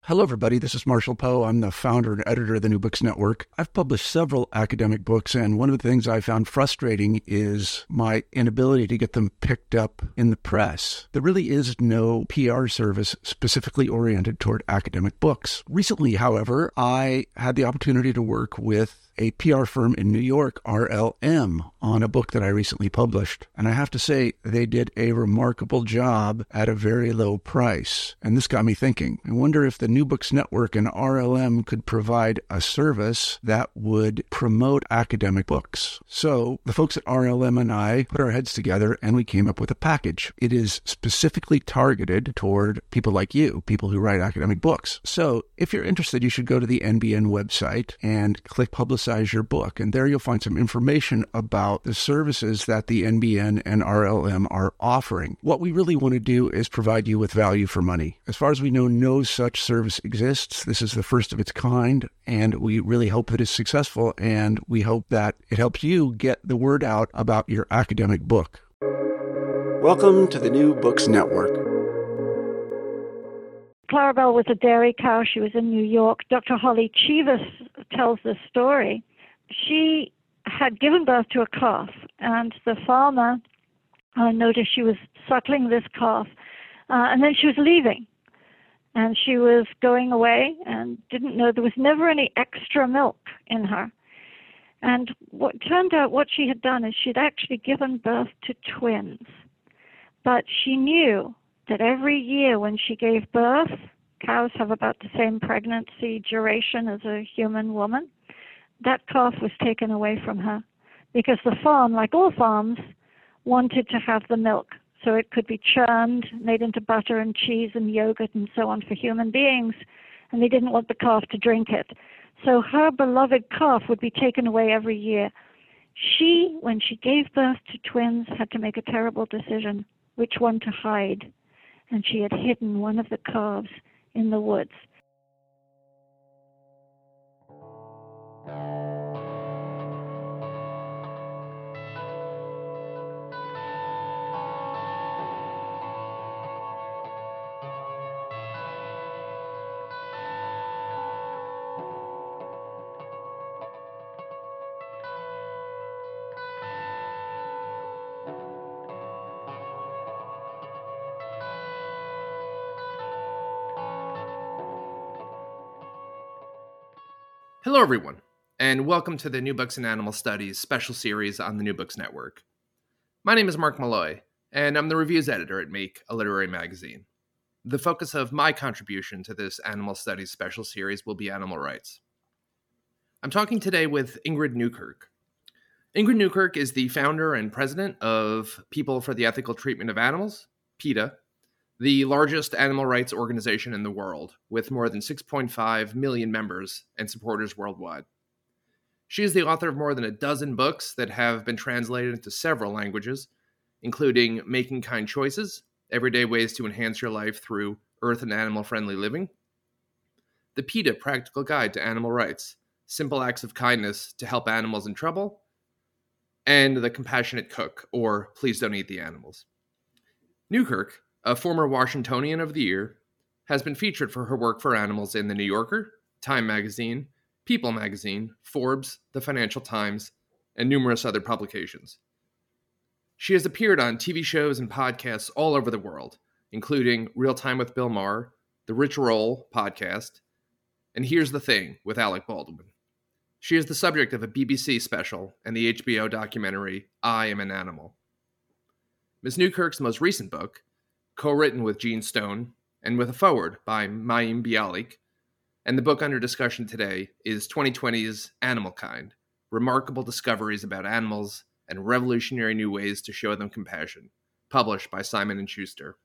Hello, everybody. This is Marshall Poe. I'm the founder and editor of the New Books Network. I've published several academic books, and one of the things I found frustrating is my inability to get them picked up in the press. There really is no PR service specifically oriented toward academic books. Recently, however, I had the opportunity to work with a PR firm in New York, RLM, on a book that I recently published. And I have to say, they did a remarkable job at a very low price. And this got me thinking. I wonder if the New Books Network and RLM could provide a service that would promote academic books. So the folks at RLM and I put our heads together and we came up with a package. It is specifically targeted toward people like you, people who write academic books. So if you're interested, you should go to the NBN website and click Publicize Your Book. And there you'll find some information about the services that the NBN and RLM are offering. What we really want to do is provide you with value for money. As far as we know, no such service exists. This is the first of its kind, and we really hope that it's successful, and we hope that it helps you get the word out about your academic book. Welcome to the New Books Network. Clarabelle was a dairy cow. She was in New York. Dr. Holly Chivas tells this story. She had given birth to a calf, and the farmer noticed she was suckling this calf, and then she was leaving. And she was going away and didn't know there was never any extra milk in her. And what turned out what she had done is she'd actually given birth to twins. But she knew that every year when she gave birth, cows have about the same pregnancy duration as a human woman, that calf was taken away from her because the farm, like all farms, wanted to have the milk so it could be churned, made into butter and cheese and yogurt and so on for human beings, and they didn't want the calf to drink it. So her beloved calf would be taken away every year. She, when she gave birth to twins, had to make a terrible decision, which one to hide. And she had hidden one of the calves in the woods. Hello, everyone, and welcome to the New Books and Animal Studies special series on the New Books Network. My name is Mark Malloy, and I'm the reviews editor at Make, a literary magazine. The focus of my contribution to this Animal Studies special series will be animal rights. I'm talking today with Ingrid Newkirk. Ingrid Newkirk is the founder and president of People for the Ethical Treatment of Animals, PETA, the largest animal rights organization in the world, with more than 6.5 million members and supporters worldwide. She is the author of more than a dozen books that have been translated into several languages, including Making Kind Choices, Everyday Ways to Enhance Your Life Through Earth and Animal-Friendly Living, The PETA Practical Guide to Animal Rights, Simple Acts of Kindness to Help Animals in Trouble, and The Compassionate Cook, or Please Don't Eat the Animals. Newkirk, a former Washingtonian of the Year, has been featured for her work for animals in The New Yorker, Time Magazine, People Magazine, Forbes, The Financial Times, and numerous other publications. She has appeared on TV shows and podcasts all over the world, including Real Time with Bill Maher, The Rich Roll podcast, and Here's the Thing with Alec Baldwin. She is the subject of a BBC special and the HBO documentary I Am an Animal. Ms. Newkirk's most recent book, co-written with Gene Stone, and with a foreword by Mayim Bialik, and the book under discussion today is 2020's Animal Kind, Remarkable Discoveries About Animals and Revolutionary New Ways to Show Them Compassion, published by Simon & Schuster.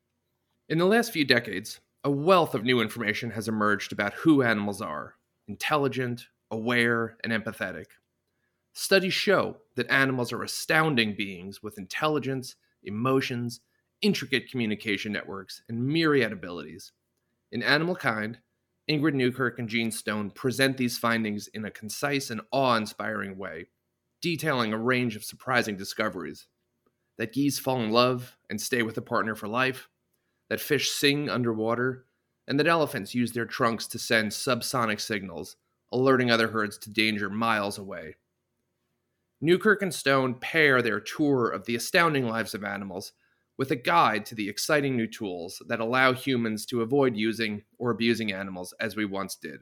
In the last few decades, a wealth of new information has emerged about who animals are: intelligent, aware, and empathetic. Studies show that animals are astounding beings with intelligence, emotions, intricate communication networks, and myriad abilities. In Animal Kind, Ingrid Newkirk and Gene Stone present these findings in a concise and awe-inspiring way, detailing a range of surprising discoveries. That geese fall in love and stay with a partner for life, that fish sing underwater, and that elephants use their trunks to send subsonic signals, alerting other herds to danger miles away. Newkirk and Stone pair their tour of the astounding lives of animals with a guide to the exciting new tools that allow humans to avoid using or abusing animals as we once did.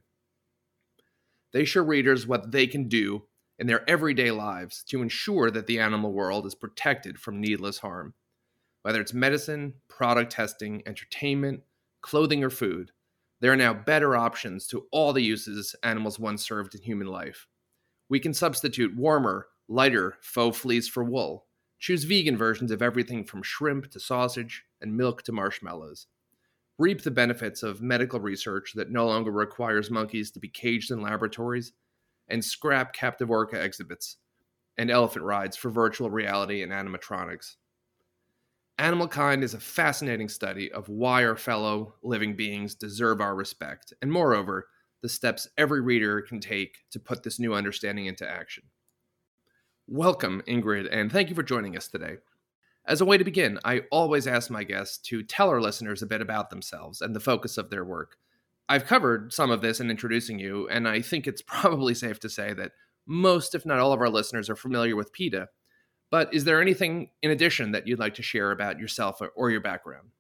They show readers what they can do in their everyday lives to ensure that the animal world is protected from needless harm. Whether it's medicine, product testing, entertainment, clothing, or food, there are now better options to all the uses animals once served in human life. We can substitute warmer, lighter faux fleece for wool, choose vegan versions of everything from shrimp to sausage and milk to marshmallows, reap the benefits of medical research that no longer requires monkeys to be caged in laboratories, and scrap captive orca exhibits and elephant rides for virtual reality and animatronics. Animal Kind is a fascinating study of why our fellow living beings deserve our respect, and moreover, the steps every reader can take to put this new understanding into action. Welcome, Ingrid, and thank you for joining us today. As a way to begin, I always ask my guests to tell our listeners a bit about themselves and the focus of their work. I've covered some of this in introducing you, and I think it's probably safe to say that most, if not all, of our listeners are familiar with PETA. But is there anything in addition that you'd like to share about yourself or your background?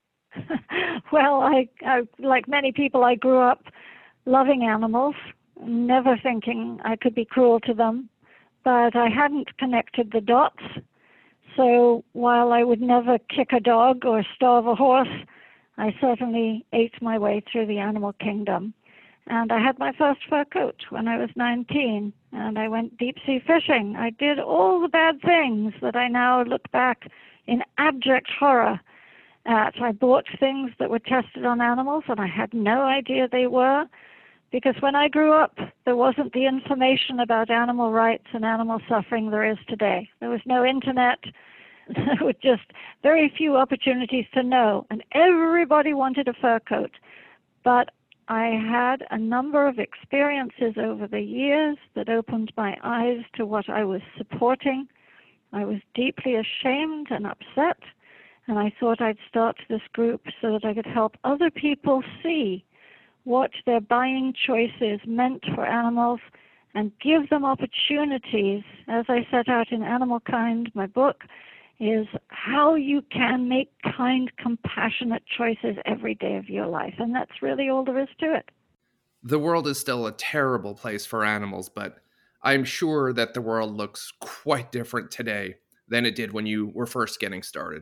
Well, I like many people, I grew up loving animals, never thinking I could be cruel to them, but I hadn't connected the dots. So while I would never kick a dog or starve a horse, I certainly ate my way through the animal kingdom. And I had my first fur coat when I was 19, and I went deep-sea fishing. I did all the bad things that I now look back in abject horror at. I bought things that were tested on animals, and I had no idea they were, because when I grew up, there wasn't the information about animal rights and animal suffering there is today. There was no internet. There were just very few opportunities to know, and everybody wanted a fur coat. But I had a number of experiences over the years that opened my eyes to what I was supporting. I was deeply ashamed and upset, and I thought I'd start this group so that I could help other people see what their buying choices meant for animals and give them opportunities, as I set out in Animal Kind, my book, is how you can make kind, compassionate choices every day of your life. And that's really all there is to it. The world is still a terrible place for animals, but I'm sure that the world looks quite different today than it did when you were first getting started.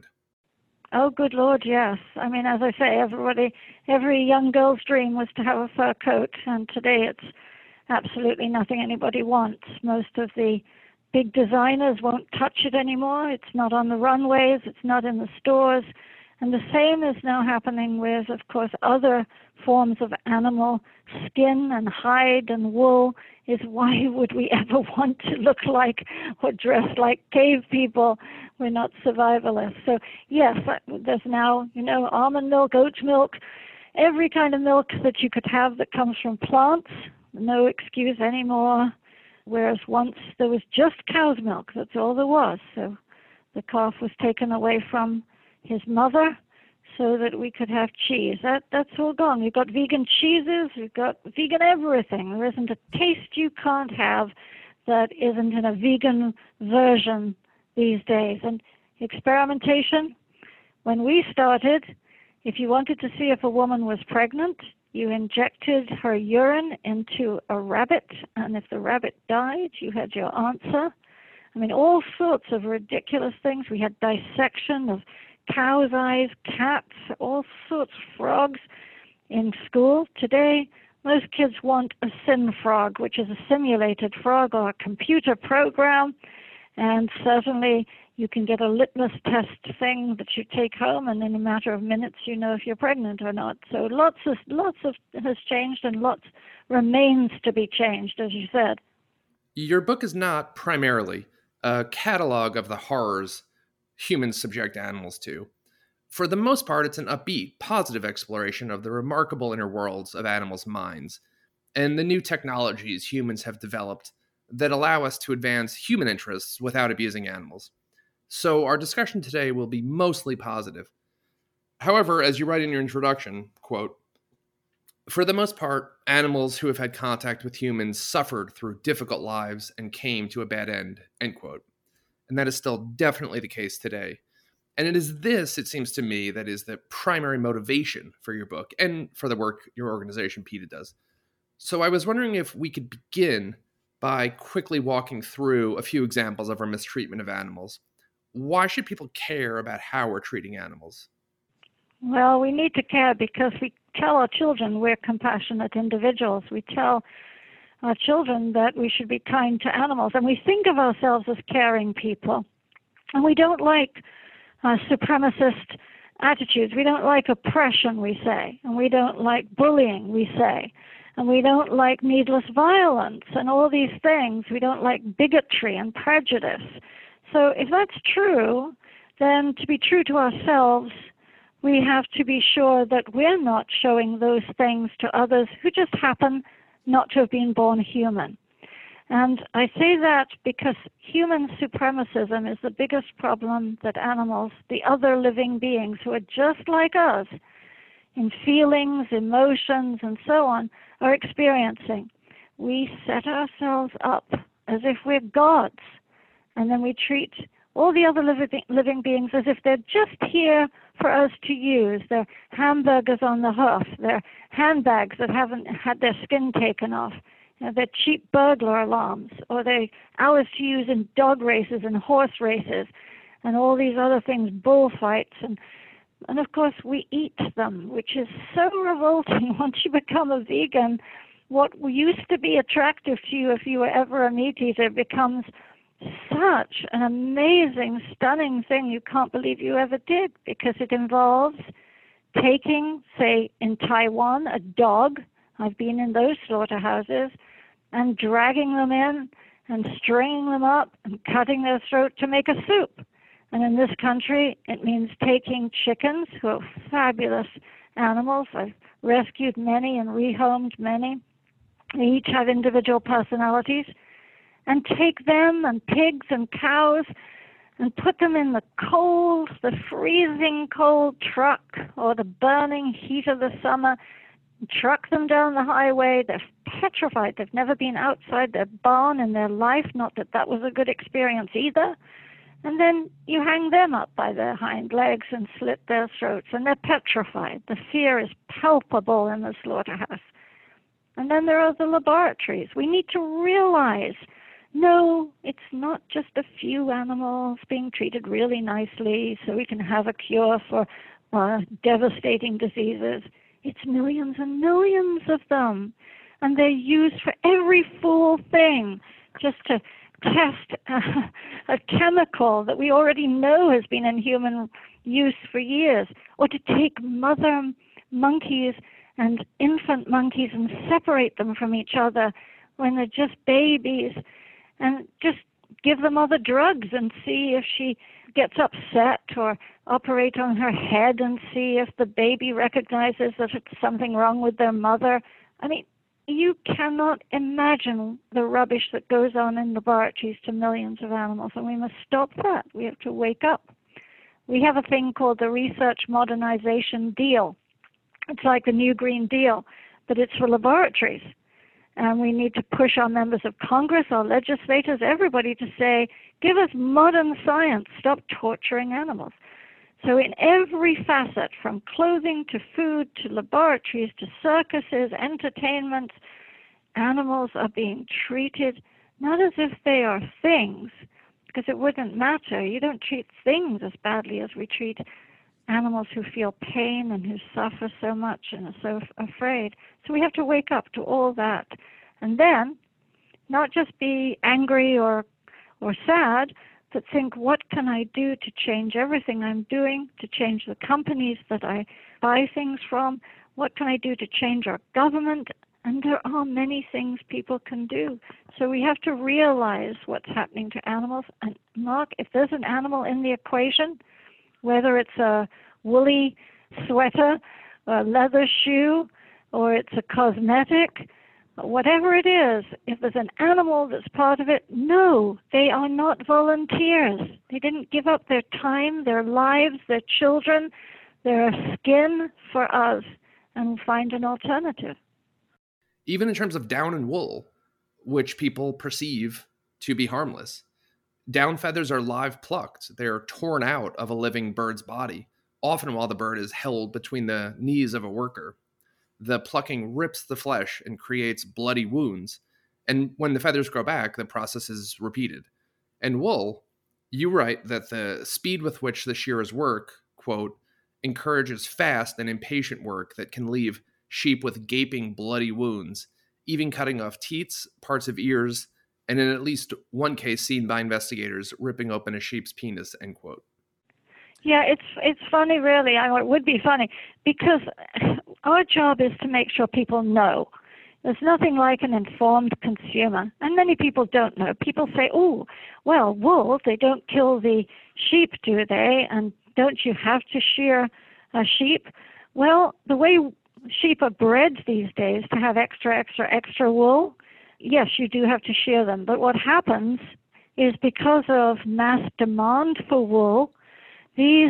Oh, good Lord, yes. I mean, as I say, every young girl's dream was to have a fur coat, and today it's absolutely nothing anybody wants. Most of the big designers won't touch it anymore. It's not on the runways. It's not in the stores. And the same is now happening with, of course, other forms of animal skin and hide and wool. Is why would we ever want to look like or dress like cave people? We're not survivalists. So, yes, there's now, almond milk, oat milk, every kind of milk that you could have that comes from plants. No excuse anymore. Whereas once there was just cow's milk, that's all there was. So the calf was taken away from his mother so that we could have cheese. That's all gone. We've got vegan cheeses, we've got vegan everything. There isn't a taste you can't have that isn't in a vegan version these days. And experimentation, when we started, if you wanted to see if a woman was pregnant, you injected her urine into a rabbit, and if the rabbit died, you had your answer. I mean, all sorts of ridiculous things. We had dissection of cows' eyes, cats, all sorts of frogs in school. Today, most kids want a sim frog, which is a simulated frog or a computer program, and certainly you can get a litmus test thing that you take home, and in a matter of minutes you know if you're pregnant or not. So lots has changed, and lots remains to be changed, as you said. Your book is not primarily a catalog of the horrors humans subject animals to. For the most part, it's an upbeat, positive exploration of the remarkable inner worlds of animals' minds and the new technologies humans have developed that allow us to advance human interests without abusing animals. So our discussion today will be mostly positive. However, as you write in your introduction, quote, For the most part, animals who have had contact with humans suffered through difficult lives and came to a bad end, end quote. And that is still definitely the case today. And it is this, it seems to me, that is the primary motivation for your book and for the work your organization, PETA, does. So I was wondering if we could begin by quickly walking through a few examples of our mistreatment of animals. Why should people care about how we're treating animals? Well, we need to care because we tell our children we're compassionate individuals. We tell our children that we should be kind to animals, and we think of ourselves as caring people. And we don't like supremacist attitudes. We don't like oppression, we say, and we don't like bullying, we say, and we don't like needless violence and all these things. We don't like bigotry and prejudice. So if that's true, then to be true to ourselves, we have to be sure that we're not showing those things to others who just happen not to have been born human. And I say that because human supremacism is the biggest problem that animals, the other living beings who are just like us, in feelings, emotions, and so on, are experiencing. We set ourselves up as if we're gods, and then we treat all the other living beings as if they're just here for us to use. They're hamburgers on the hoof. They're handbags that haven't had their skin taken off. They're cheap burglar alarms, or they're ours to use in dog races and horse races and all these other things, bullfights. And of course, we eat them, which is so revolting. Once you become a vegan, what used to be attractive to you if you were ever a meat eater becomes such an amazing, stunning thing you can't believe you ever did, because it involves taking, say, in Taiwan, a dog, I've been in those slaughterhouses, and dragging them in and stringing them up and cutting their throat to make a soup. And in this country, it means taking chickens, who are fabulous animals. I've rescued many and rehomed many. They each have individual personalities. And take them and pigs and cows and put them in the cold, the freezing cold truck or the burning heat of the summer, truck them down the highway. They're petrified. They've never been outside their barn in their life, not that that was a good experience either. And then you hang them up by their hind legs and slit their throats, and they're petrified. The fear is palpable in the slaughterhouse. And then there are the laboratories. We need to realize, no, it's not just a few animals being treated really nicely so we can have a cure for devastating diseases. It's millions and millions of them. And they're used for every fool thing, just to test a chemical that we already know has been in human use for years, or to take mother monkeys and infant monkeys and separate them from each other when they're just babies, and just give them other drugs and see if she gets upset, or operate on her head and see if the baby recognizes that it's something wrong with their mother. I mean, you cannot imagine the rubbish that goes on in laboratories to millions of animals, and we must stop that. We have to wake up. We have a thing called the Research Modernization Deal. It's like the New Green Deal, but it's for laboratories. And we need to push our members of Congress, our legislators, everybody to say, give us modern science, stop torturing animals. So in every facet, from clothing to food to laboratories to circuses, entertainment, animals are being treated not as if they are things, because it wouldn't matter. You don't treat things as badly as we treat animals who feel pain and who suffer so much and are so afraid. So we have to wake up to all that. And then not just be angry or sad, but think, what can I do to change everything I'm doing, to change the companies that I buy things from? What can I do to change our government? And there are many things people can do. So we have to realize what's happening to animals. And Mark, if there's an animal in the equation, whether it's a woolly sweater, a leather shoe, or it's a cosmetic, whatever it is, if there's an animal that's part of it, no, they are not volunteers. They didn't give up their time, their lives, their children, their skin for us. and find an alternative. Even in terms of down and wool, which people perceive to be harmless. Down feathers are live plucked. They're torn out of a living bird's body, often while the bird is held between the knees of a worker. The plucking rips the flesh and creates bloody wounds, and when the feathers grow back, the process is repeated. And wool, you write that the speed with which the shearers work, quote, encourages fast and impatient work that can leave sheep with gaping bloody wounds, even cutting off teats, parts of ears, and in at least one case seen by investigators, ripping open a sheep's penis, end quote. Yeah, it's funny, really. It would be funny, because our job is to make sure people know. There's nothing like an informed consumer, and many people don't know. People say, oh, well, wool, they don't kill the sheep, do they? And don't you have to shear a sheep? Well, the way sheep are bred these days to have extra wool, yes, you do have to shear them. But what happens is, because of mass demand for wool, these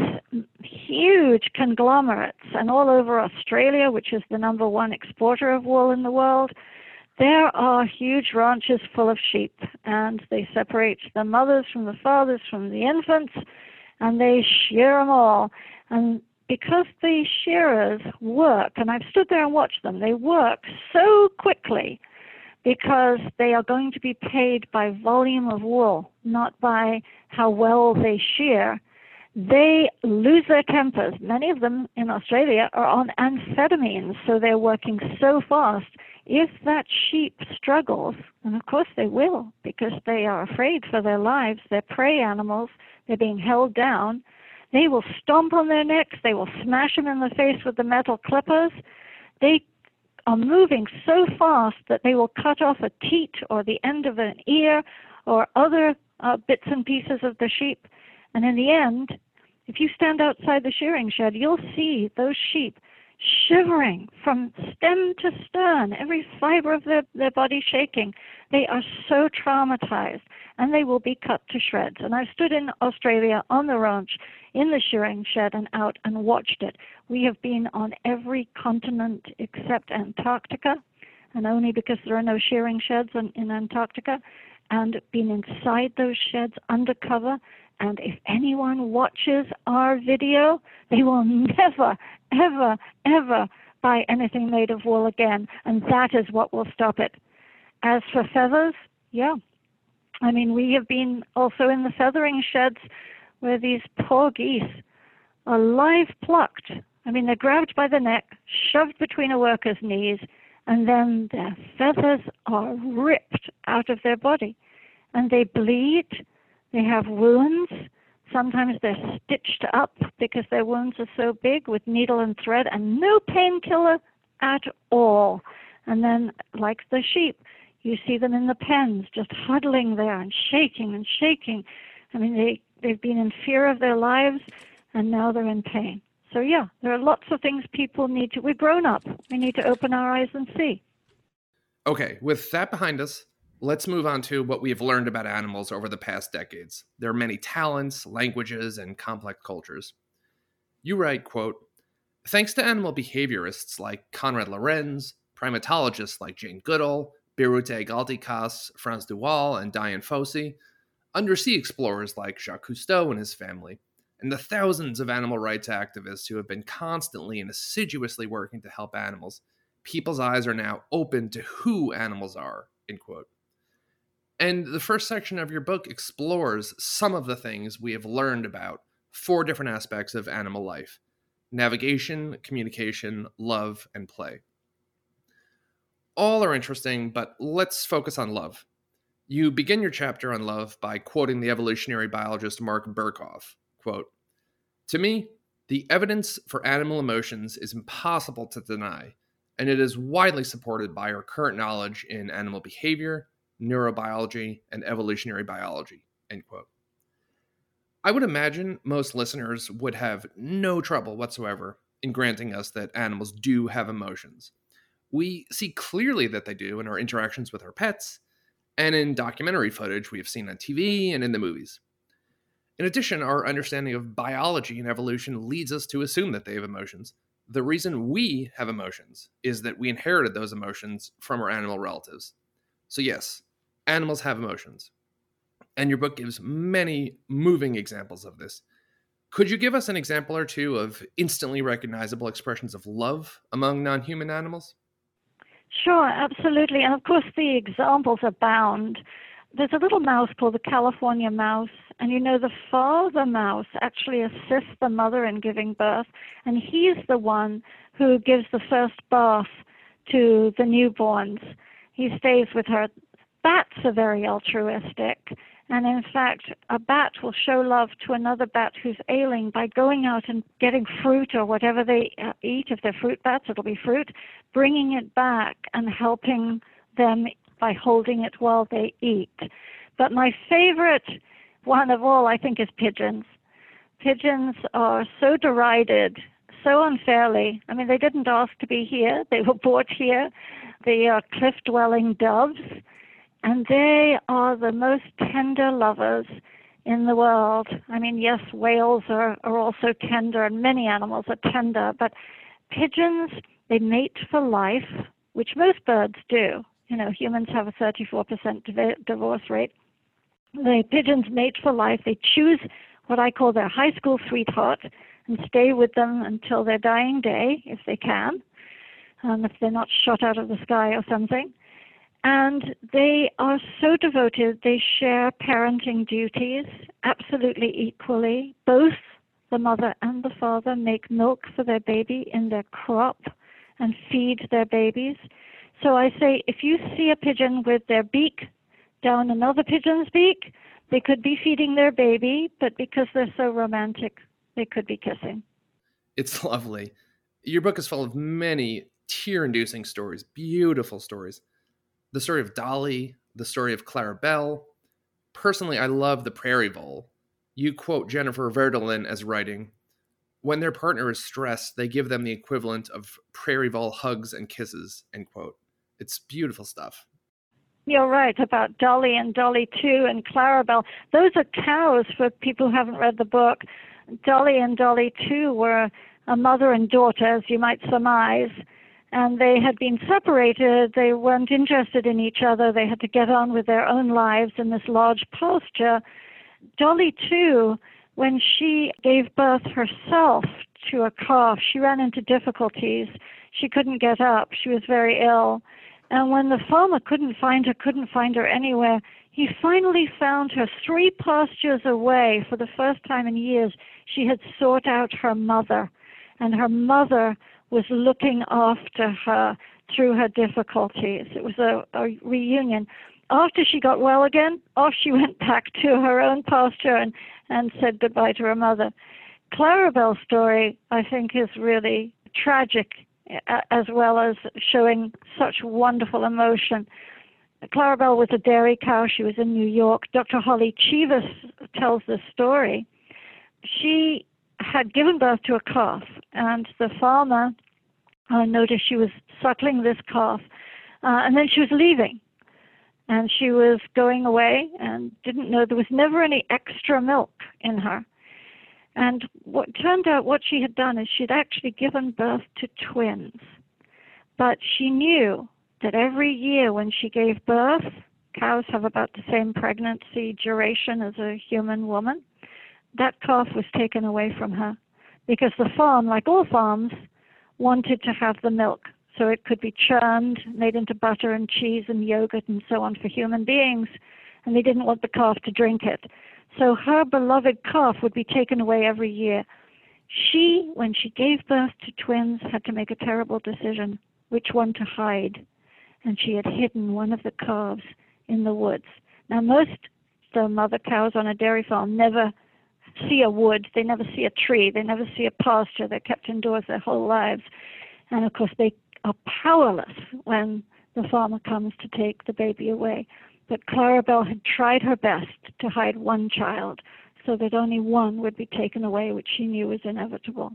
huge conglomerates, and all over Australia, which is the number one exporter of wool in the world, there are huge ranches full of sheep, and they separate the mothers from the fathers from the infants, and they shear them all. And because the shearers work, and I've stood there and watched them, they work so quickly because they are going to be paid by volume of wool, not by how well they shear. They lose their tempers. Many of them in Australia are on amphetamines, so they're working so fast. If that sheep struggles, and of course they will, because they are afraid for their lives, they're prey animals, they're being held down, they will stomp on their necks, they will smash them in the face with the metal clippers. They are moving so fast that they will cut off a teat or the end of an ear or other bits and pieces of the sheep. And in the end, if you stand outside the shearing shed, you'll see those sheep shivering from stem to stern, every fiber of their body shaking. They are so traumatized, and they will be cut to shreds. And I stood in Australia on the ranch in the shearing shed and out and watched it. We have been on every continent except Antarctica, and only because there are no shearing sheds in Antarctica, and been inside those sheds undercover. And if anyone watches our video, they will never, ever, ever buy anything made of wool again. And that is what will stop it. As for feathers, yeah. I mean, we have been also in the feathering sheds where these poor geese are live plucked. I mean, they're grabbed by the neck, shoved between a worker's knees, and then their feathers are ripped out of their body. And they bleed. They have wounds. Sometimes they're stitched up because their wounds are so big with needle and thread, and no painkiller at all. And then, like the sheep, you see them in the pens just huddling there and shaking and shaking. I mean, they've been in fear of their lives, and now they're in pain. So yeah, there are lots of things people need to... We've grown up. We need to open our eyes and see. Okay, with that behind us, let's move on to what we have learned about animals over the past decades. There are many talents, languages, and complex cultures. You write, quote, thanks to animal behaviorists like Konrad Lorenz, primatologists like Jane Goodall, Birute Galdikas, Frans de Waal, and Dian Fossey, undersea explorers like Jacques Cousteau and his family, and the thousands of animal rights activists who have been constantly and assiduously working to help animals, people's eyes are now open to who animals are, end quote. And the first section of your book explores some of the things we have learned about 4 different aspects of animal life: navigation, communication, love, and play. All are interesting, but let's focus on love. You begin your chapter on love by quoting the evolutionary biologist Mark Berkhoff, quote, to me, the evidence for animal emotions is impossible to deny, and it is widely supported by our current knowledge in animal behavior, neurobiology, and evolutionary biology, end quote. I would imagine most listeners would have no trouble whatsoever in granting us that animals do have emotions. We see clearly that they do in our interactions with our pets, and in documentary footage we have seen on TV and in the movies. In addition, our understanding of biology and evolution leads us to assume that they have emotions, the reason we have emotions is that we inherited those emotions from our animal relatives. So yes, animals have emotions. And your book gives many moving examples of this. Could you give us an example or two of instantly recognizable expressions of love among non-human animals? Sure, absolutely. And of course, the examples abound. There's a little mouse called the California mouse, and the father mouse actually assists the mother in giving birth, and he's the one who gives the first bath to the newborns. He stays with her. Bats are very altruistic, and in fact, a bat will show love to another bat who's ailing by going out and getting fruit or whatever they eat. If they're fruit bats, it'll be fruit, bringing it back and helping them by holding it while they eat. But my favorite one of all, I think, is pigeons. Pigeons are so derided, so unfairly. I mean, they didn't ask to be here. They were brought here. They are cliff-dwelling doves, and they are the most tender lovers in the world. I mean, yes, whales are also tender, and many animals are tender, but pigeons, they mate for life, which most birds do. Humans have a 34% divorce rate. The pigeons mate for life. They choose what I call their high school sweetheart and stay with them until their dying day, if they can, if they're not shot out of the sky or something. And they are so devoted. They share parenting duties absolutely equally. Both the mother and the father make milk for their baby in their crop and feed their babies. So I say, if you see a pigeon with their beak down another pigeon's beak, they could be feeding their baby, but because they're so romantic, they could be kissing. It's lovely. Your book is full of many tear-inducing stories, beautiful stories. The story of Dolly, the story of Clarabelle. Personally, I love the Prairie Vole. You quote Jennifer Verdelin as writing, "When their partner is stressed, they give them the equivalent of Prairie Vole hugs and kisses," end quote. It's beautiful stuff. You're right about Dolly and Dolly 2 and Clarabelle. Those are cows for people who haven't read the book. Dolly and Dolly 2 were a mother and daughter, as you might surmise, and they had been separated. They weren't interested in each other. They had to get on with their own lives in this large pasture. Dolly 2, when she gave birth herself to a calf, she ran into difficulties. She couldn't get up. She was very ill. And when the farmer couldn't find her anywhere, he finally found her 3 pastures away. For the first time in years, she had sought out her mother, and her mother was looking after her through her difficulties. It was a reunion. After she got well again, off she went back to her own pasture and said goodbye to her mother. Clarabelle's story, I think, is really tragic, as well as showing such wonderful emotion. Clarabelle was a dairy cow. She was in New York. Dr. Holly Chivas tells this story. She had given birth to a calf, and the farmer noticed she was suckling this calf, and then she was leaving. And she was going away and didn't know there was never any extra milk in her. And what turned out what she had done is she'd actually given birth to twins. But she knew that every year when she gave birth, cows have about the same pregnancy duration as a human woman, that calf was taken away from her because the farm, like all farms, wanted to have the milk so it could be churned, made into butter and cheese and yogurt and so on for human beings, and they didn't want the calf to drink it. So her beloved calf would be taken away every year. She, when she gave birth to twins, had to make a terrible decision, which one to hide. And she had hidden one of the calves in the woods. Now, most the mother cows on a dairy farm never see a wood. They never see a tree. They never see a pasture. They're kept indoors their whole lives. And, of course, they are powerless when the farmer comes to take the baby away. But Clarabelle had tried her best to hide one child so that only one would be taken away, which she knew was inevitable.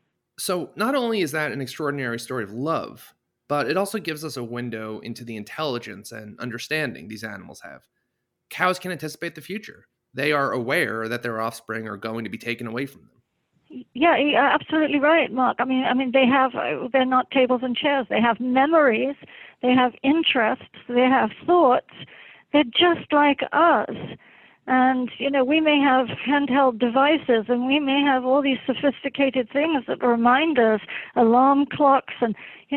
So not only is that an extraordinary story of love, but it also gives us a window into the intelligence and understanding these animals have. Cows can anticipate the future. They are aware that their offspring are going to be taken away from them. Yeah, you're absolutely right, Mark. I mean, they're not tables and chairs. They have memories, they have interests, they have thoughts. They're just like us. And, we may have handheld devices and we may have all these sophisticated things that remind us, alarm clocks and,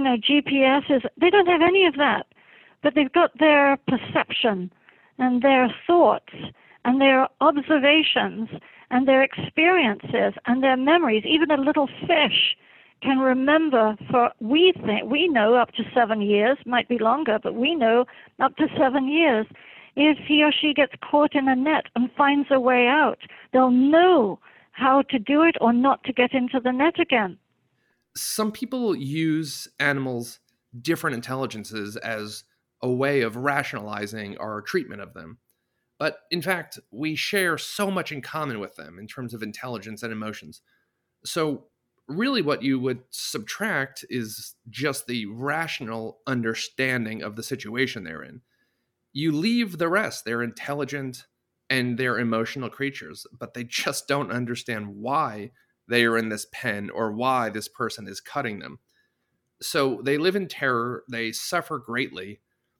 GPSs. They don't have any of that. But they've got their perception and their thoughts and their observations and their experiences and their memories. Even a little fish can remember we know up to 7 years, might be longer, but we know up to 7 years. If he or she gets caught in a net and finds a way out, they'll know how to do it or not to get into the net again. Some people use animals' different intelligences as a way of rationalizing our treatment of them. But in fact, we share so much in common with them in terms of intelligence and emotions. So really what you would subtract is just the rational understanding of the situation they're in. You leave the rest. They're intelligent and they're emotional creatures, but they just don't understand why they are in this pen or why this person is cutting them. So they live in terror. They suffer greatly.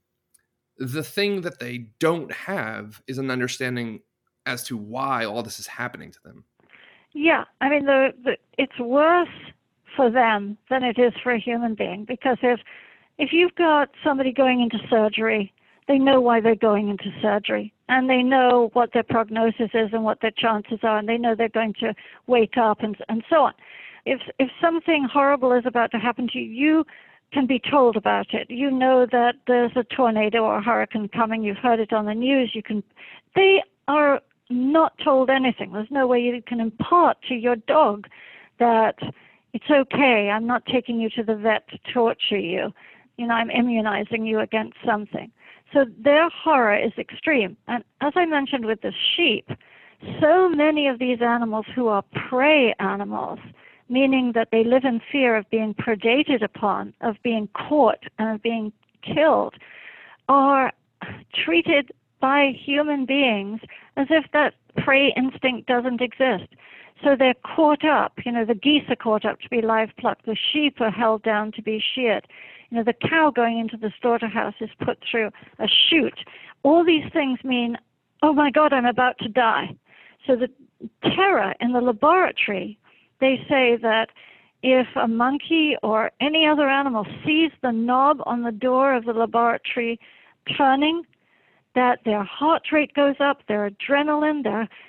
The thing that they don't have is an understanding as to why all this is happening to them. Yeah, I mean, it's worse for them than it is for a human being, because if you've got somebody going into surgery, they know why they're going into surgery, and they know what their prognosis is and what their chances are, and they know they're going to wake up and so on. If something horrible is about to happen to you, you can be told about it. You know that there's a tornado or a hurricane coming. You've heard it on the news. They are not told anything. There's no way you can impart to your dog that it's okay, I'm not taking you to the vet to torture you. I'm immunizing you against something. So their horror is extreme. And as I mentioned with the sheep, so many of these animals who are prey animals, meaning that they live in fear of being predated upon, of being caught, and of being killed, are treated by human beings as if that prey instinct doesn't exist. So they're caught up. The geese are caught up to be live plucked. The sheep are held down to be sheared. The cow going into the slaughterhouse is put through a chute. All these things mean, oh my God, I'm about to die. So the terror in the laboratory, they say that if a monkey or any other animal sees the knob on the door of the laboratory turning, that their heart rate goes up, their adrenaline,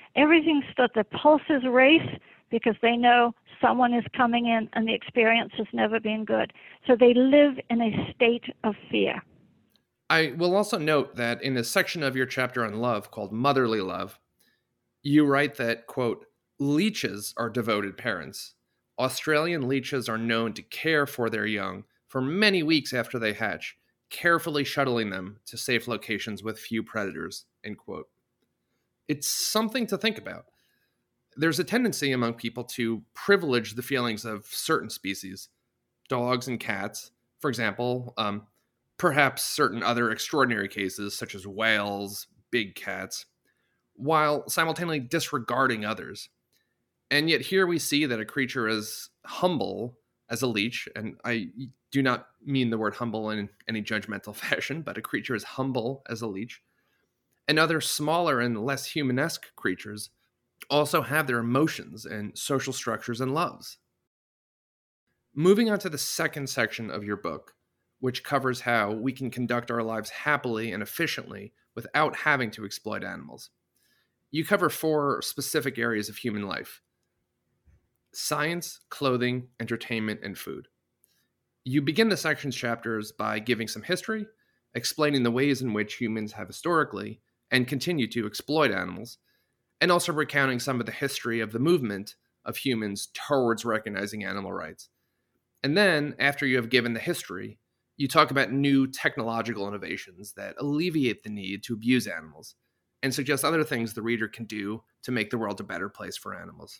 their pulses race, because they know someone is coming in and the experience has never been good. So they live in a state of fear. I will also note that in a section of your chapter on love called Motherly Love, you write that, quote, leeches are devoted parents. Australian leeches are known to care for their young for many weeks after they hatch, carefully shuttling them to safe locations with few predators, end quote. It's something to think about. There's a tendency among people to privilege the feelings of certain species, dogs and cats, for example, perhaps certain other extraordinary cases such as whales, big cats, while simultaneously disregarding others. And yet here we see that a creature as humble as a leech, and I do not mean the word humble in any judgmental fashion, but a creature as humble as a leech, and other smaller and less humanesque creatures also have their emotions and social structures and loves. Moving on to the second section of your book, which covers how we can conduct our lives happily and efficiently without having to exploit animals. You cover 4 specific areas of human life: science, clothing, entertainment, and food. You begin the section's chapters by giving some history, explaining the ways in which humans have historically and continue to exploit animals, and also recounting some of the history of the movement of humans towards recognizing animal rights. And then, after you have given the history, you talk about new technological innovations that alleviate the need to abuse animals and suggest other things the reader can do to make the world a better place for animals.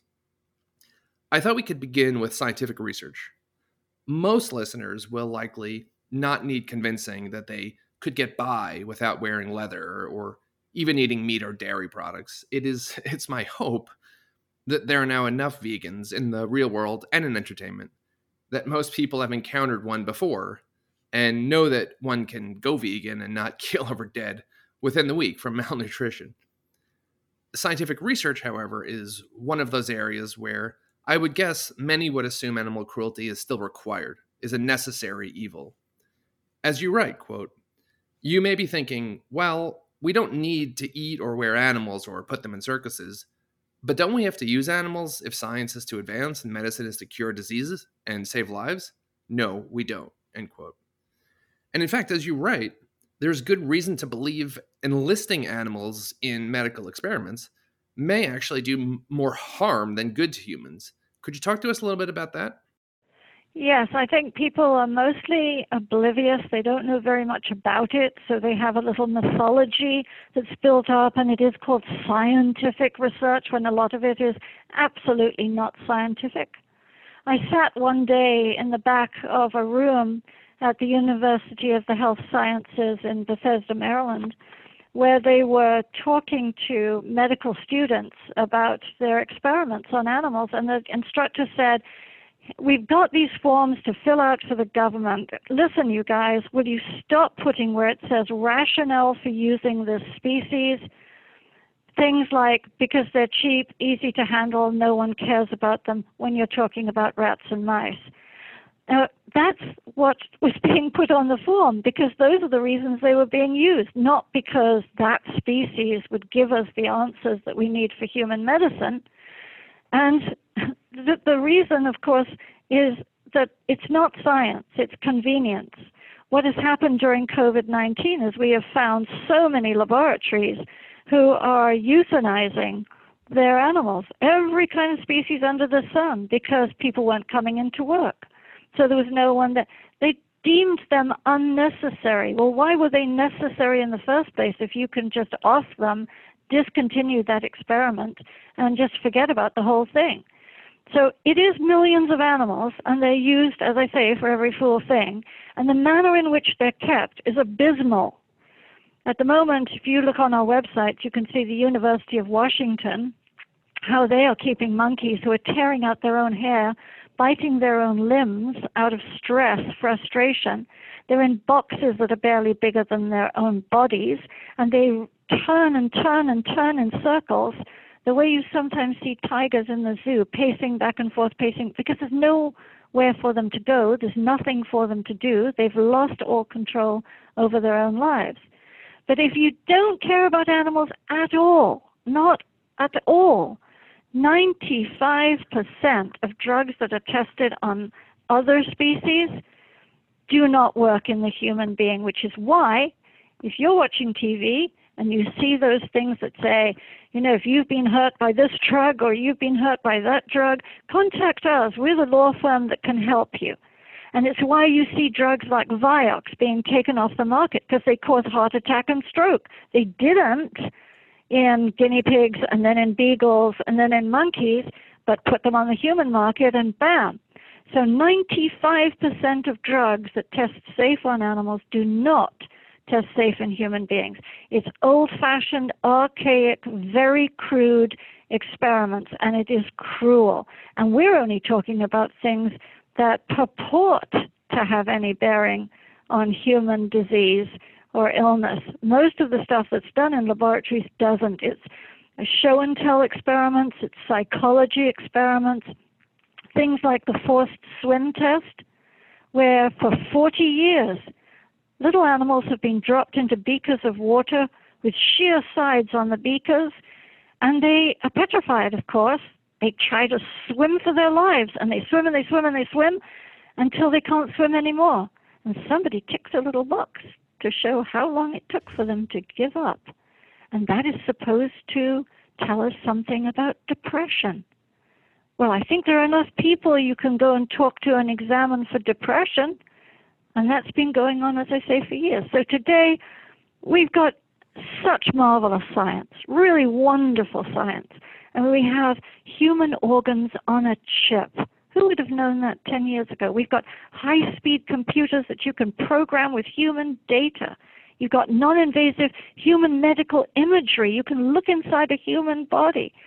I thought we could begin with scientific research. Most listeners will likely not need convincing that they could get by without wearing leather or even eating meat or dairy products. It's my hope that there are now enough vegans in the real world and in entertainment that most people have encountered one before and know that one can go vegan and not keel over dead within the week from malnutrition. Scientific research, however, is one of those areas where I would guess many would assume animal cruelty is still required, is a necessary evil. As you write, quote, "You may be thinking, well, we don't need to eat or wear animals or put them in circuses, but don't we have to use animals if science is to advance and medicine is to cure diseases and save lives? No, we don't," end quote. And in fact, as you write, there's good reason to believe enlisting animals in medical experiments may actually do more harm than good to humans. Could you talk to us a little bit about that? Yes, I think people are mostly oblivious. They don't know very much about it, so they have a little mythology that's built up, and it is called scientific research when a lot of it is absolutely not scientific. I sat one day in the back of a room at the University of the Health Sciences in Bethesda, Maryland, where they were talking to medical students about their experiments on animals, and the instructor said, "We've got these forms to fill out for the government. Listen, you guys, will you stop putting where it says rationale for using this species? Things like because they're cheap, easy to handle, no one cares about them when you're talking about rats and mice." That's what was being put on the form, because those are the reasons they were being used, not because that species would give us the answers that we need for human medicine. And the reason, of course, is that it's not science, it's convenience. What has happened during COVID-19 is we have found so many laboratories who are euthanizing their animals, every kind of species under the sun, because people weren't coming into work. So there was no one that they deemed them unnecessary. Well, why were they necessary in the first place if you can just off them, discontinue that experiment, and just forget about the whole thing? So it is millions of animals, and they're used, as I say, for every fool thing. And the manner in which they're kept is abysmal. At the moment, if you look on our website, you can see the University of Washington, how they are keeping monkeys who are tearing out their own hair, biting their own limbs out of stress, frustration. They're in boxes that are barely bigger than their own bodies, and they turn and turn and turn in circles, the way you sometimes see tigers in the zoo, pacing back and forth, pacing, because there's nowhere for them to go. There's nothing for them to do. They've lost all control over their own lives. But if you don't care about animals at all, not at all, 95% of drugs that are tested on other species do not work in the human being, which is why if you're watching TV and you see those things that say, if you've been hurt by this drug or you've been hurt by that drug, contact us. We're the law firm that can help you. And it's why you see drugs like Vioxx being taken off the market, because they cause heart attack and stroke. They didn't in guinea pigs and then in beagles and then in monkeys, but put them on the human market and bam. So 95% of drugs that test safe on animals do not test safe in human beings. It's old-fashioned, archaic, very crude experiments, and it is cruel. And we're only talking about things that purport to have any bearing on human disease or illness. Most of the stuff that's done in laboratories doesn't. It's show and tell experiments, it's psychology experiments, things like the forced swim test, where for 40 years, little animals have been dropped into beakers of water with sheer sides on the beakers, and they are petrified, of course. They try to swim for their lives, and they swim and they swim and they swim until they can't swim anymore. And somebody ticks a little box to show how long it took for them to give up. And that is supposed to tell us something about depression. Well, I think there are enough people you can go and talk to and examine for depression, and that's been going on, as I say, for years. So today, we've got such marvelous science, really wonderful science, and we have human organs on a chip. Who would have known that 10 years ago? We've got high-speed computers that you can program with human data. You've got non-invasive human medical imagery. You can look inside a human body.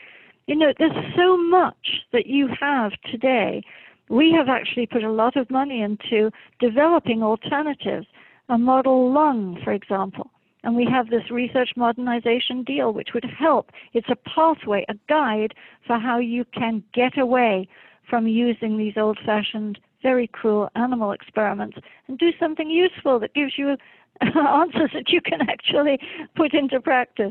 You know, there's so much that you have today. We have actually put a lot of money into developing alternatives, a model lung, for example. And we have this research modernization deal, which would help. It's a pathway, a guide for how you can get away from using these old-fashioned, very cruel animal experiments and do something useful that gives you answers that you can actually put into practice.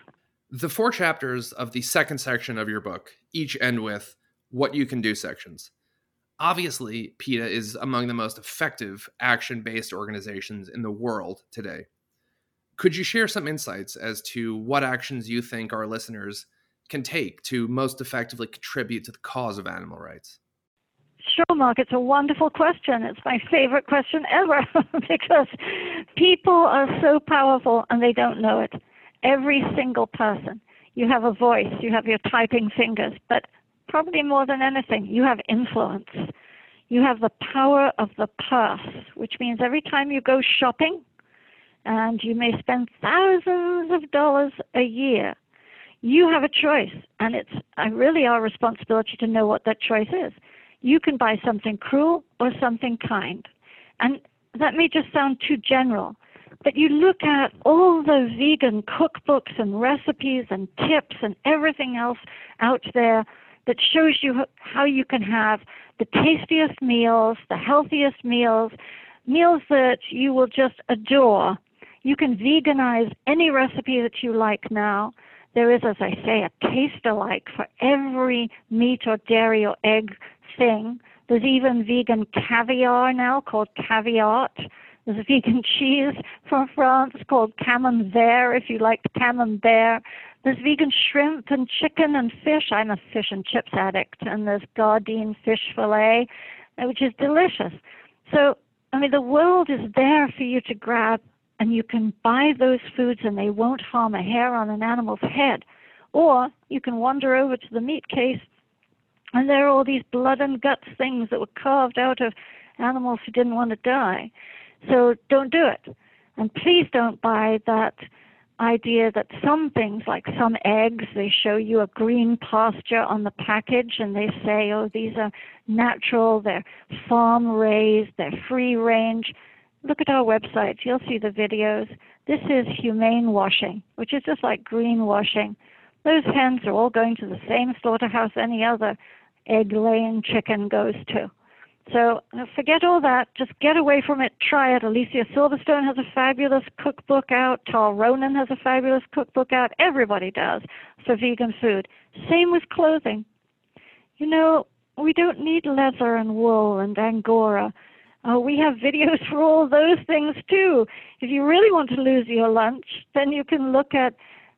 The 4 chapters of the second section of your book each end with what you can do sections. Obviously, PETA is among the most effective action-based organizations in the world today. Could you share some insights as to what actions you think our listeners can take to most effectively contribute to the cause of animal rights? Sure, Mark. It's a wonderful question. It's my favorite question ever because people are so powerful and they don't know it. Every single person. You have a voice. You have your typing fingers. But probably more than anything, you have influence. You have the power of the purse, which means every time you go shopping, and you may spend thousands of dollars a year, you have a choice, and it's really our responsibility to know what that choice is. You can buy something cruel or something kind. And that may just sound too general, but you look at all the vegan cookbooks and recipes and tips and everything else out there that shows you how you can have the tastiest meals, the healthiest meals, meals that you will just adore. You can veganize any recipe that you like now. There is, as I say, a taste alike for every meat or dairy or egg thing. There's even vegan caviar now called Caviart. There's vegan cheese from France called Camembert, if you like Camembert. There's vegan shrimp and chicken and fish. I'm a fish and chips addict. And there's Gardein fish fillet, which is delicious. So, I mean, the world is there for you to grab, and you can buy those foods and they won't harm a hair on an animal's head. Or you can wander over to the meat case and there are all these blood and guts things that were carved out of animals who didn't want to die. So don't do it. And please don't buy that idea that some things, like some eggs, they show you a green pasture on the package and they say, oh, these are natural, they're farm raised, they're free range. Look at our website. You'll see the videos. This is humane washing, which is just like greenwashing. Those hens are all going to the same slaughterhouse any other egg-laying chicken goes to. So forget all that. Just get away from it. Try it. Alicia Silverstone has a fabulous cookbook out. Tal Ronan has a fabulous cookbook out. Everybody does for vegan food. Same with clothing. You know, we don't need leather and wool and Angora. We have videos for all those things too. If you really want to lose your lunch, then you can look at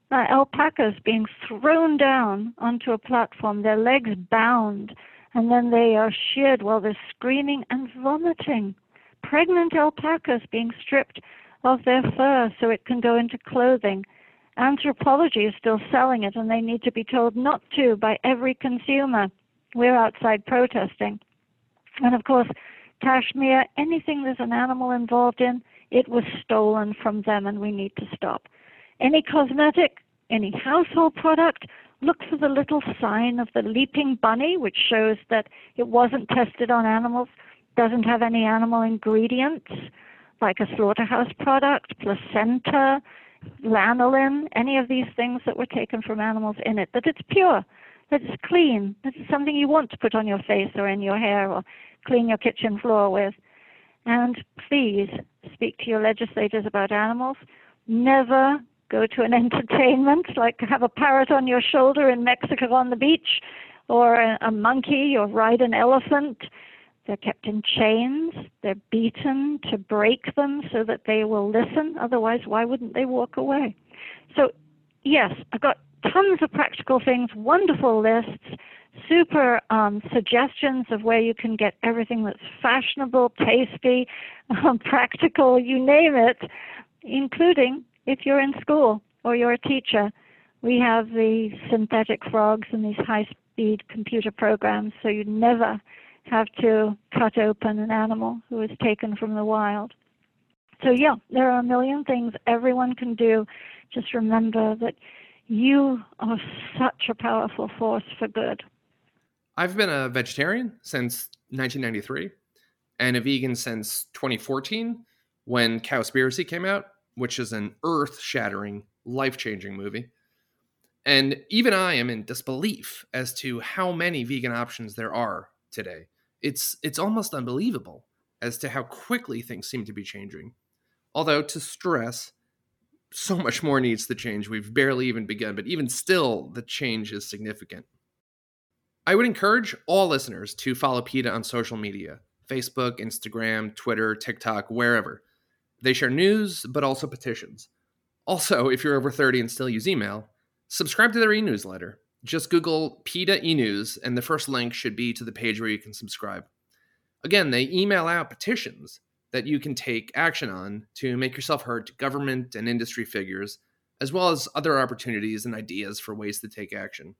alpacas being thrown down onto a platform, their legs bound, and then they are sheared while they're screaming and vomiting. Pregnant alpacas being stripped of their fur so it can go into clothing. Anthropology is still selling it, and they need to be told not to by every consumer. We're outside protesting. And of course, Kashmir, anything there's an animal involved in, it was stolen from them, and we need to stop. Any cosmetic, any household product, look for the little sign of the leaping bunny, which shows that it wasn't tested on animals, doesn't have any animal ingredients, like a slaughterhouse product, placenta, lanolin, any of these things that were taken from animals in it, that it's pure, that it's clean, that it's something you want to put on your face or in your hair or clean your kitchen floor with. And please speak to your legislators about animals. Never go to an entertainment, like have a parrot on your shoulder in Mexico on the beach, or a monkey, or ride an elephant. They're kept in chains. They're beaten to break them so that they will listen. Otherwise, why wouldn't they walk away? So, yes, I've got tons of practical things, wonderful lists, super suggestions of where you can get everything that's fashionable, tasty, practical, you name it, including if you're in school or you're a teacher. We have the synthetic frogs and these high-speed computer programs, so you never have to cut open an animal who is taken from the wild. So yeah, there are a million things everyone can do. Just remember that you are such a powerful force for good. I've been a vegetarian since 1993 and a vegan since 2014 when Cowspiracy came out, which is an earth-shattering, life-changing movie. And even I am in disbelief as to how many vegan options there are today. It's almost unbelievable as to how quickly things seem to be changing. Although, to stress, so much more needs to change. We've barely even begun, but even still, the change is significant. I would encourage all listeners to follow PETA on social media: Facebook, Instagram, Twitter, TikTok, wherever. They share news, but also petitions. Also, if you're over 30 and still use email, subscribe to their e-newsletter. Just Google PETA e-news, and the first link should be to the page where you can subscribe. Again, they email out petitions that you can take action on to make yourself heard to government and industry figures, as well as other opportunities and ideas for ways to take action.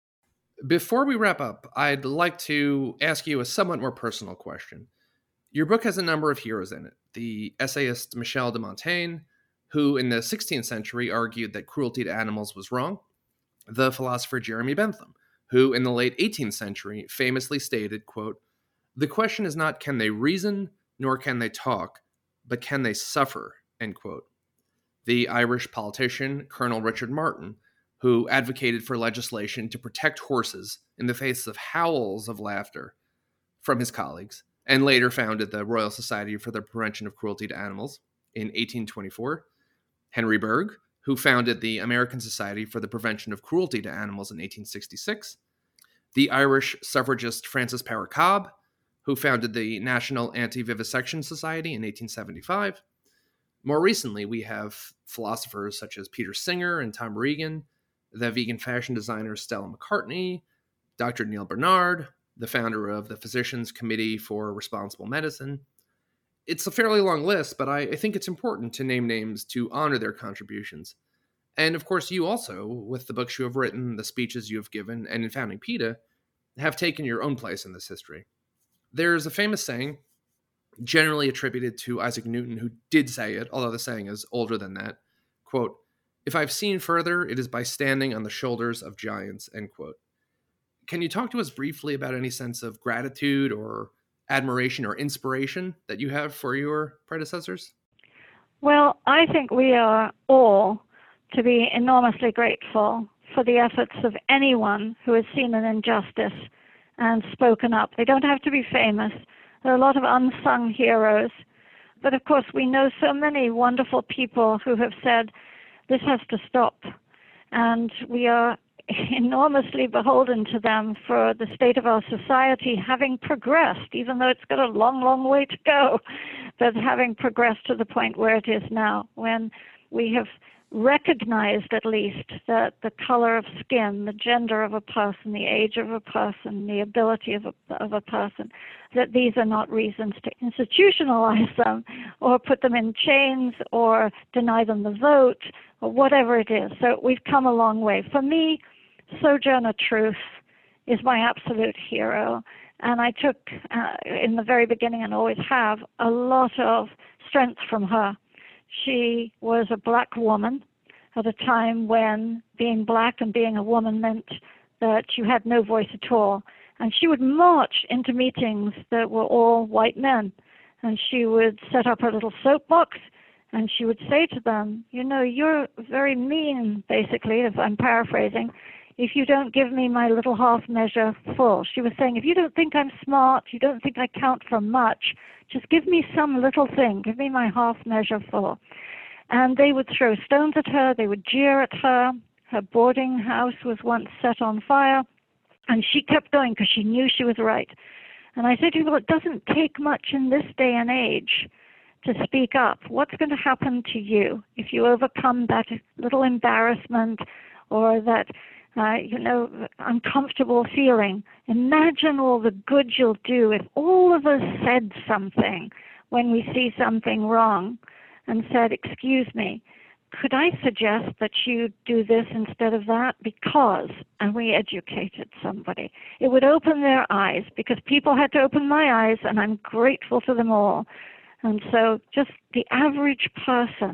Before we wrap up, I'd like to ask you a somewhat more personal question. Your book has a number of heroes in it. The essayist Michel de Montaigne, who in the 16th century argued that cruelty to animals was wrong. The philosopher Jeremy Bentham, who in the late 18th century famously stated, quote, "The question is not can they reason, nor can they talk, but can they suffer," end quote. The Irish politician Colonel Richard Martin, who advocated for legislation to protect horses in the face of howls of laughter from his colleagues, and later founded the Royal Society for the Prevention of Cruelty to Animals in 1824. Henry Bergh, who founded the American Society for the Prevention of Cruelty to Animals in 1866. The Irish suffragist Frances Power Cobb, who founded the National Anti-Vivisection Society in 1875. More recently, we have philosophers such as Peter Singer and Tom Regan, the vegan fashion designer Stella McCartney, Dr. Neil Barnard, the founder of the Physicians Committee for Responsible Medicine. It's a fairly long list, but I think it's important to name names to honor their contributions. And of course, you also, with the books you have written, the speeches you have given, and in founding PETA, have taken your own place in this history. There's a famous saying, generally attributed to Isaac Newton, who did say it, although the saying is older than that, quote, "If I've seen further, it is by standing on the shoulders of giants," end quote. Can you talk to us briefly about any sense of gratitude or admiration or inspiration that you have for your predecessors? Well, I think we are all to be enormously grateful for the efforts of anyone who has seen an injustice and spoken up. They don't have to be famous. There are a lot of unsung heroes. But of course, we know so many wonderful people who have said, this has to stop. And we are enormously beholden to them for the state of our society having progressed, even though it's got a long, long way to go, but having progressed to the point where it is now, when we have recognized at least that the color of skin, the gender of a person, the age of a person, the ability of a person, that these are not reasons to institutionalize them or put them in chains or deny them the vote or whatever it is. So we've come a long way. For me, Sojourner Truth is my absolute hero. And I took, in the very beginning and always have, a lot of strength from her. She was a black woman at a time when being black and being a woman meant that you had no voice at all. And she would march into meetings that were all white men. And she would set up her little soapbox, and she would say to them, you know, you're very mean, basically, if I'm paraphrasing, if you don't give me my little half measure full. She was saying, if you don't think I'm smart, you don't think I count for much, just give me some little thing, give me my half measure full. And they would throw stones at her, they would jeer at her. Her boarding house was once set on fire, and she kept going because she knew she was right. And I said to people, it doesn't take much in this day and age to speak up. What's going to happen to you if you overcome that little embarrassment or that uncomfortable feeling? Imagine all the good you'll do if all of us said something when we see something wrong and said, excuse me, could I suggest that you do this instead of that? Because, and we educated somebody. It would open their eyes, because people had to open my eyes, and I'm grateful to them all. And so just the average person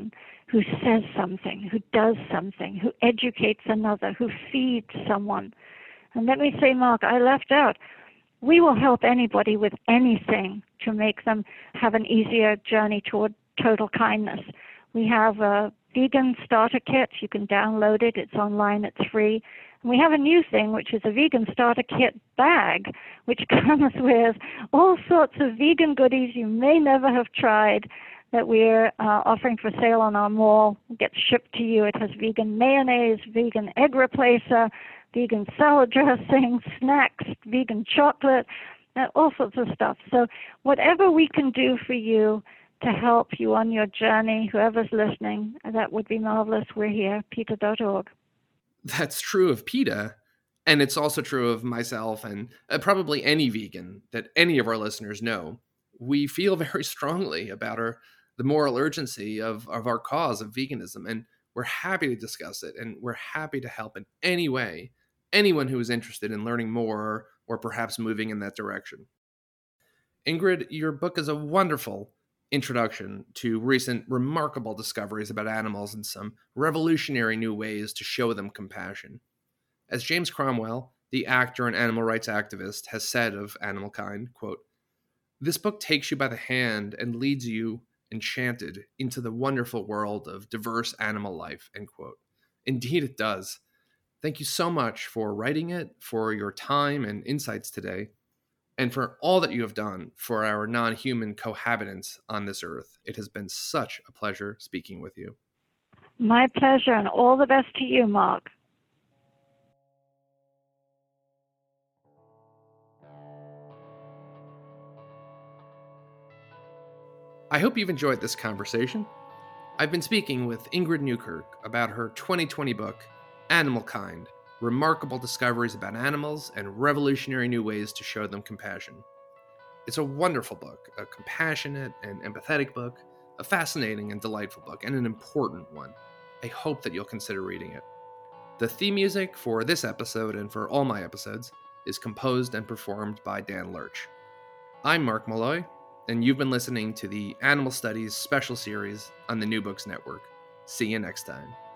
who says something, who does something, who educates another, who feeds someone. And let me say, Mark, I left out, we will help anybody with anything to make them have an easier journey toward total kindness. We have a vegan starter kit. You can download it. It's online. It's free. And we have a new thing, which is a vegan starter kit bag, which comes with all sorts of vegan goodies you may never have tried that we're offering for sale on our mall. It gets shipped to you. It has vegan mayonnaise, vegan egg replacer, vegan salad dressing, snacks, vegan chocolate, all sorts of stuff. So whatever we can do for you to help you on your journey, whoever's listening, that would be marvelous. We're here, PETA.org. That's true of PETA, and it's also true of myself and probably any vegan that any of our listeners know. We feel very strongly about the moral urgency of our cause of veganism, and we're happy to discuss it, and we're happy to help in any way anyone who is interested in learning more or perhaps moving in that direction. Ingrid, your book is a wonderful introduction to recent remarkable discoveries about animals and some revolutionary new ways to show them compassion. As James Cromwell, the actor and animal rights activist, has said of Animal Kind, quote, "This book takes you by the hand and leads you enchanted into the wonderful world of diverse animal life," end quote. Indeed it does. Thank you so much for writing it, for your time and insights today, and for all that you have done for our non-human cohabitants on this earth. It has been such a pleasure speaking with you. My pleasure, and all the best to you, Mark. I hope you've enjoyed this conversation. I've been speaking with Ingrid Newkirk about her 2020 book, Animal Kind: Remarkable Discoveries About Animals and Revolutionary New Ways to Show Them Compassion. It's a wonderful book, a compassionate and empathetic book, a fascinating and delightful book, and an important one. I hope that you'll consider reading it. The theme music for this episode and for all my episodes is composed and performed by Dan Lurch. I'm Mark Malloy, and you've been listening to the Animal Studies special series on the New Books Network. See you next time.